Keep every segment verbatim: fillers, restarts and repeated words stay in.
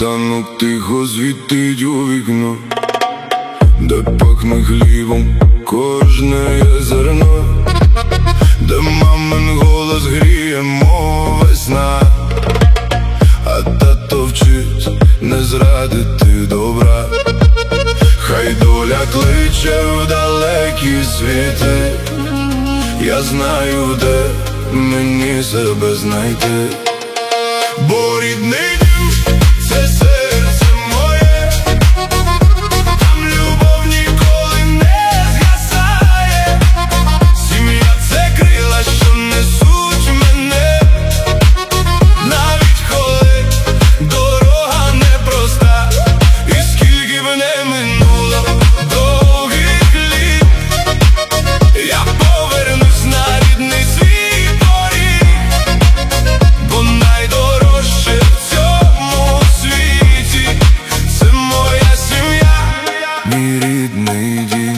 Світанок тихо світить у вікно, де пахне хлібом кожне є зерно, де мамин голос гріє, мов весна, а тато вчить не зрадити добра. Хай доля кличе в далекі світи, я знаю, де мені себе знайти. Бо рідний дім – це серце моє, там любов ніколи не згасає. Сім'я – це крила, що несуть мене, навіть коли дорога непроста. І скільки б не минуло довгих літ, я повернусь на рідний свій поріг, бо найдорожче в цьому світі – це моя сім'я, мій рідний дім.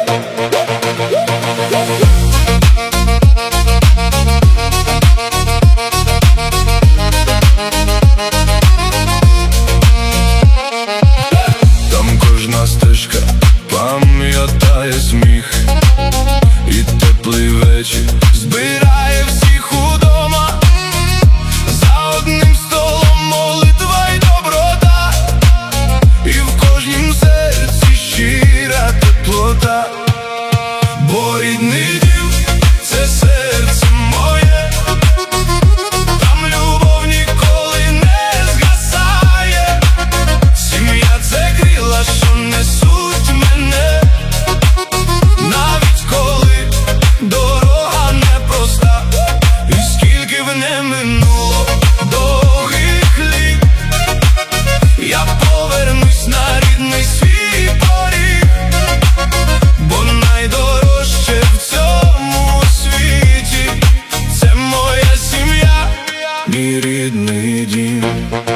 Там кожна стежка пам'ятає сміх, і теплий вечір збирає всіх удома. За одним столом молитва й доброта, і в кожнім серці щира теплота. Бо рідний дім – це серце моє, там любов ніколи не згасає. Сім'я – це крила, що несуть мене, навіть коли дорога непроста. І скільки б не минуло довгих літ, я повернусь на рідний свій поріг, бо найдорожче в цьому світі – це моя сім'я, мій рідний дім.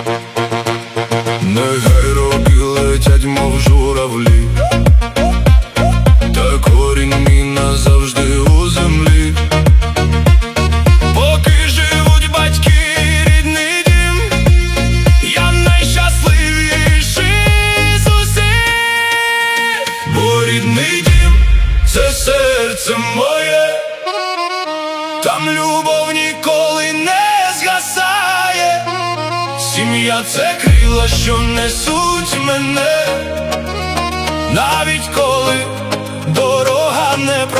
Нехай роки летять, мов журавлі, та корінь мій назавжди у землі. Поки живуть батьки і рідний дім, я найщасливіший з усіх. Бо рідний дім – це серце моє, там любов ніколи не згасає. Сім'я – це крила, що несуть мене, навіть коли дорога не